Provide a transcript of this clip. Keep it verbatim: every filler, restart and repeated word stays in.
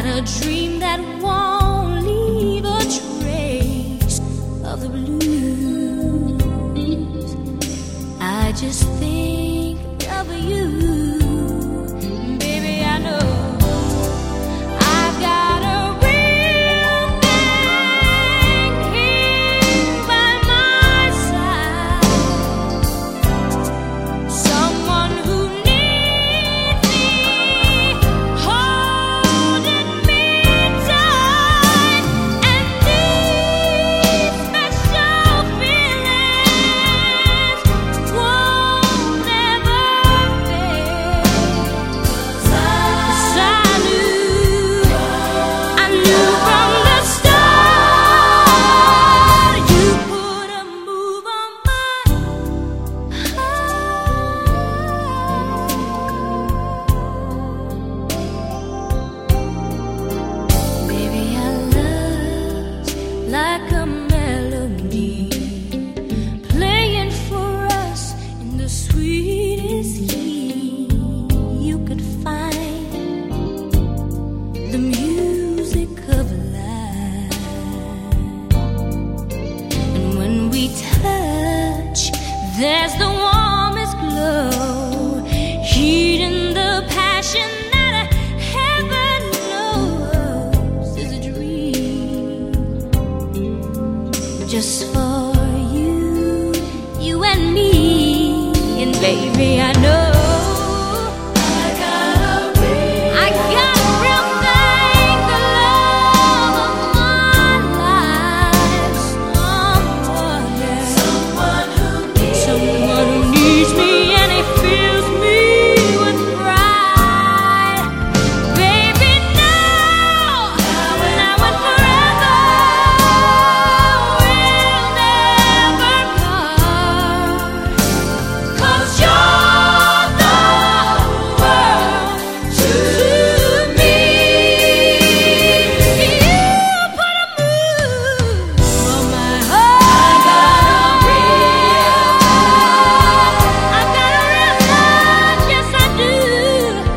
a dream that won't leave a trace of the blues. I just think of you, baby. I know I've got a real thing here by my side, someone who needs me, holding me tight, and these special feelings won't never fade. 'Cause I knew, I knew from the start you put a move on my heart. Baby, our love's like a melody playing for us in the sweetest key you could find. The music